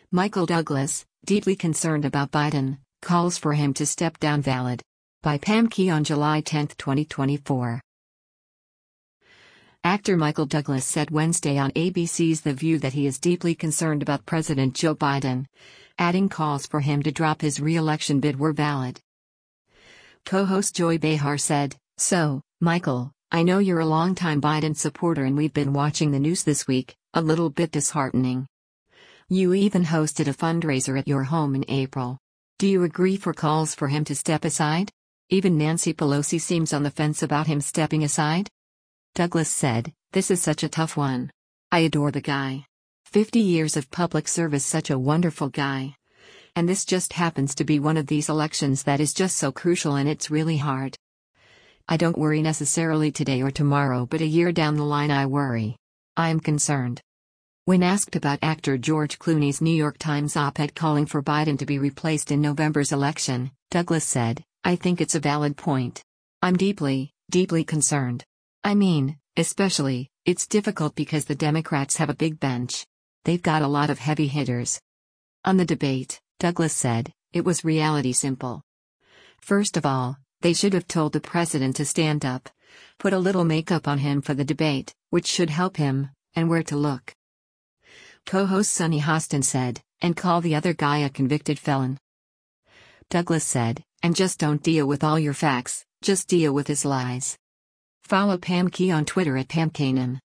Michael Douglas, deeply concerned about Biden, calls for him to step down. Valid. By Pam Key on July 10, 2024. Actor Michael Douglas said Wednesday on ABC's The View that he is deeply concerned about President Joe Biden, adding calls for him to drop his re-election bid were valid. Co-host Joy Behar said, "So, Michael, I know you're a longtime Biden supporter and we've been watching the news this week, a little bit disheartening. You even hosted a fundraiser at your home in April. Do you agree for calls for him to step aside? Even Nancy Pelosi seems on the fence about him stepping aside?" Douglas said, "This is such a tough one. I adore the guy. 50 years of public service, such a wonderful guy. And this just happens to be one of these elections that is just so crucial and it's really hard. I don't worry necessarily today or tomorrow, but a year down the line I worry. I am concerned." When asked about actor George Clooney's New York Times op-ed calling for Biden to be replaced in November's election, Douglas said, "I think it's a valid point. I'm deeply, deeply concerned. I mean, especially, it's difficult because the Democrats have a big bench. They've got a lot of heavy hitters." On the debate, Douglas said, "It was reality simple. First of all, they should have told the president to stand up, put a little makeup on him for the debate, which should help him, and where to look." Co-host Sunny Hostin said, "And call the other guy a convicted felon." Douglas said, "And just don't deal with all your facts, just deal with his lies." Follow Pam Key on Twitter at PamKanan.